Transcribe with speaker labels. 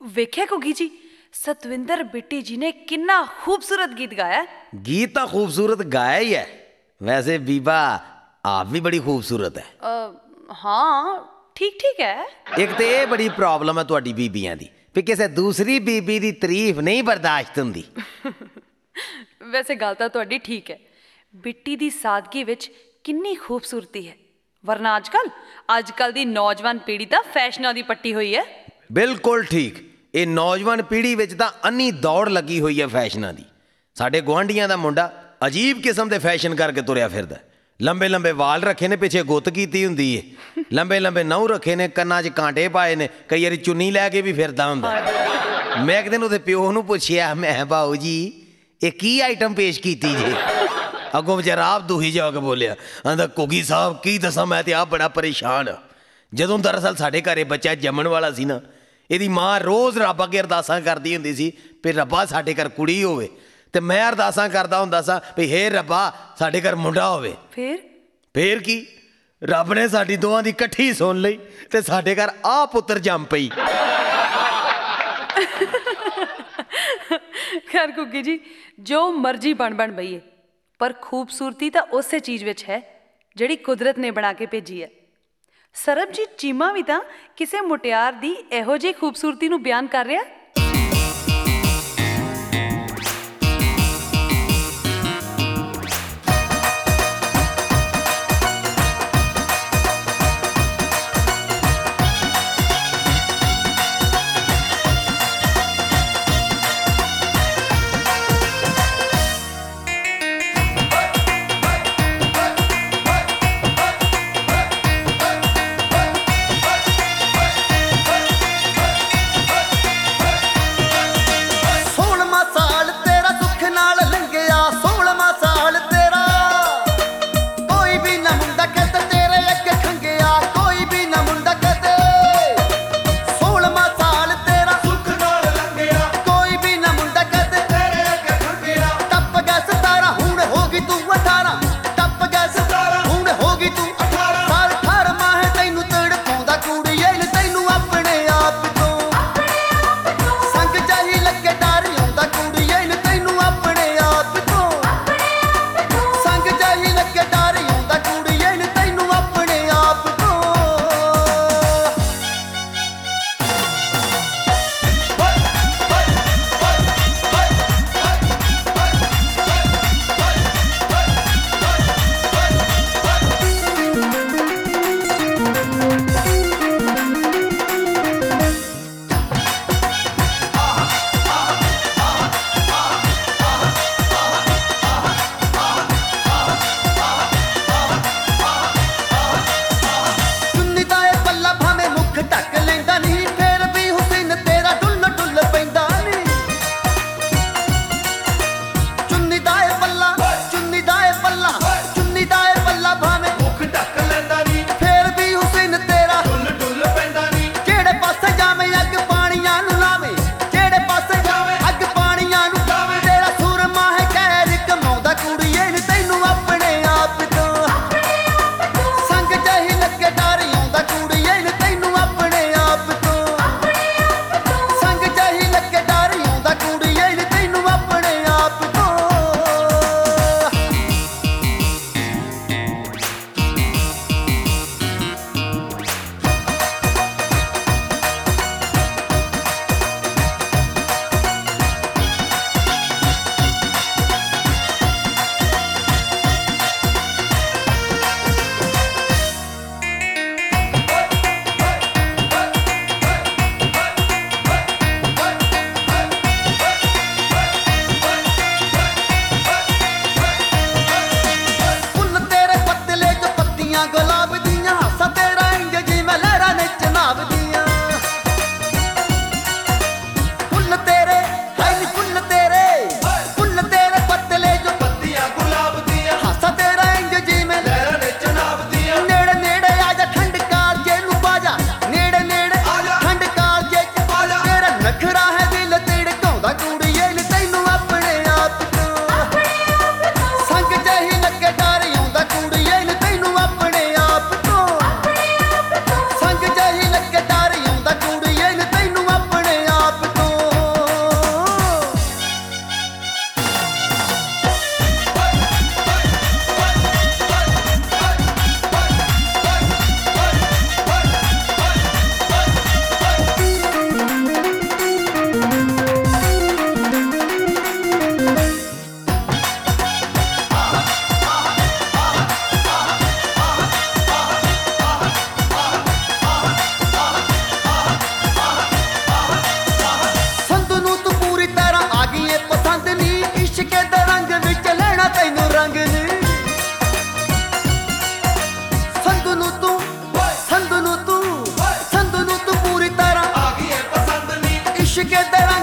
Speaker 1: ਵੇਖਿਆ ਘੁੱਗੀ ਜੀ, ਸਤਵਿੰਦਰ ਬਿੱਟੀ ਜੀ ਨੇ ਕਿੰਨਾ ਖੂਬਸੂਰਤ ਗੀਤ ਗਾਇਆ।
Speaker 2: गीत तो खूबसूरत गाया ही है, वैसे बीबा आप भी बड़ी खूबसूरत है।
Speaker 1: हाँ ठीक ठीक है।
Speaker 2: एक तो ये बड़ी प्रॉब्लम है तुहाडी बीबियां दी भी किसी दूसरी बीबी दी तारीफ नहीं बर्दाश्त हुंदी।
Speaker 1: ਵੈਸੇ ਗੱਲ ਤਾਂ ਤੁਹਾਡੀ ਠੀਕ ਹੈ, ਬਿੱਟੀ ਦੀ ਸਾਦਗੀ ਵਿੱਚ ਕਿੰਨੀ ਖੂਬਸੂਰਤੀ ਹੈ। ਵਰਨਾ ਅੱਜ ਕੱਲ ਦੀ ਨੌਜਵਾਨ ਪੀੜ੍ਹੀ ਤਾਂ ਫੈਸ਼ਨਾਂ ਦੀ ਪੱਟੀ ਹੋਈ ਹੈ।
Speaker 2: ਬਿਲਕੁਲ ਠੀਕ, ਇਹ ਨੌਜਵਾਨ ਪੀੜ੍ਹੀ ਵਿੱਚ ਤਾਂ ਅੰਨੀ ਦੌੜ ਲੱਗੀ ਹੋਈ ਹੈ ਫੈਸ਼ਨਾਂ ਦੀ। ਸਾਡੇ ਗੁਆਂਢੀਆਂ ਦਾ ਮੁੰਡਾ ਅਜੀਬ ਕਿਸਮ ਦੇ ਫੈਸ਼ਨ ਕਰਕੇ ਤੁਰਿਆ ਫਿਰਦਾ। ਲੰਬੇ ਲੰਬੇ ਵਾਲ ਰੱਖੇ ਨੇ, ਪਿੱਛੇ ਗੁੱਤ ਕੀਤੀ ਹੁੰਦੀ ਏ, ਲੰਬੇ ਲੰਬੇ ਨਹੁੰ ਰੱਖੇ ਨੇ, ਕੰਨਾਂ 'ਚ ਕਾਂਟੇ ਪਾਏ ਨੇ, ਕਈ ਵਾਰੀ ਚੁੰਨੀ ਲੈ ਕੇ ਵੀ ਫਿਰਦਾ ਹੁੰਦਾ। ਮੈਂ ਇੱਕ ਦਿਨ ਉਹਦੇ ਪਿਓ ਨੂੰ ਪੁੱਛਿਆ, ਮੈਂ ਬਾਊ ਜੀ ਇਹ ਕੀ ਆਈਟਮ ਪੇਸ਼ ਕੀਤੀ ਜੇ? ਅੱਗੋਂ ਵਿਚਾਰਾ ਆਪ ਦੁਖੀ ਜਾ ਕੇ ਬੋਲਿਆ, ਆਂਦਾ ਘੁੱਗੀ ਸਾਹਿਬ ਕੀ ਦੱਸਾਂ, ਮੈਂ ਤੇ ਆਪ ਬੜਾ ਪਰੇਸ਼ਾਨ ਹਾਂ। ਜਦੋਂ ਦਰਅਸਲ ਸਾਡੇ ਘਰੇ ਬੱਚਾ ਜੰਮਣ ਵਾਲਾ ਸੀ ਨਾ, ਇਹਦੀ ਮਾਂ ਰੋਜ਼ ਰੱਬ ਅੱਗੇ ਅਰਦਾਸਾਂ ਕਰਦੀ ਹੁੰਦੀ ਸੀ ਵੀ ਰੱਬਾ ਸਾਡੇ ਘਰ ਕੁੜੀ ਹੋਵੇ, ਤੇ ਮੈਂ ਅਰਦਾਸਾਂ ਕਰਦਾ ਹੁੰਦਾ ਸਾਂ ਵੀ ਹੇ ਰੱਬਾ ਸਾਡੇ ਘਰ ਮੁੰਡਾ ਹੋਵੇ। ਫੇਰ ਕੀ, ਰੱਬ ਨੇ ਸਾਡੀ ਦੋਵਾਂ ਦੀ ਇਕੱਠੀ ਸੁਣ ਲਈ ਤੇ ਸਾਡੇ ਘਰ ਆ ਪੁੱਤਰ ਜੰਮ ਪਈ।
Speaker 1: ਖੈਰ ਘੁੱਗੀ ਜੀ, ਜੋ ਮਰਜ਼ੀ ਬਣ ਬਈਏ, ਪਰ ਖੂਬਸੂਰਤੀ ਤਾਂ ਉਸੇ ਚੀਜ਼ ਵਿੱਚ ਹੈ ਜਿਹੜੀ ਕੁਦਰਤ ਨੇ ਬਣਾ ਕੇ ਭੇਜੀ ਹੈ। ਸਰਬਜੀਤ ਚੀਮਾ ਵੀ ਤਾਂ ਕਿਸੇ ਮੁਟਿਆਰ ਦੀ ਇਹੋ ਜਿਹੀ ਖੂਬਸੂਰਤੀ ਨੂੰ ਬਿਆਨ ਕਰ ਰਿਹਾ।
Speaker 3: ਇਸ਼ਕੇ ਦੇ ਰੰਗ ਵਿੱਚ ਲੈਣਾ ਤੈਨੂੰ ਰੰਗ ਨੀ ਸੰਧੂ ਨੂੰ ਤੂੰ ਸੰਧੂ ਨੂੰ ਤੂੰ ਪੂਰੀ ਤਰ੍ਹਾਂ ਆ ਗਈ ਏ ਪਸੰਦ ਨੀ ਇਸ਼ਕੇ ਦੇ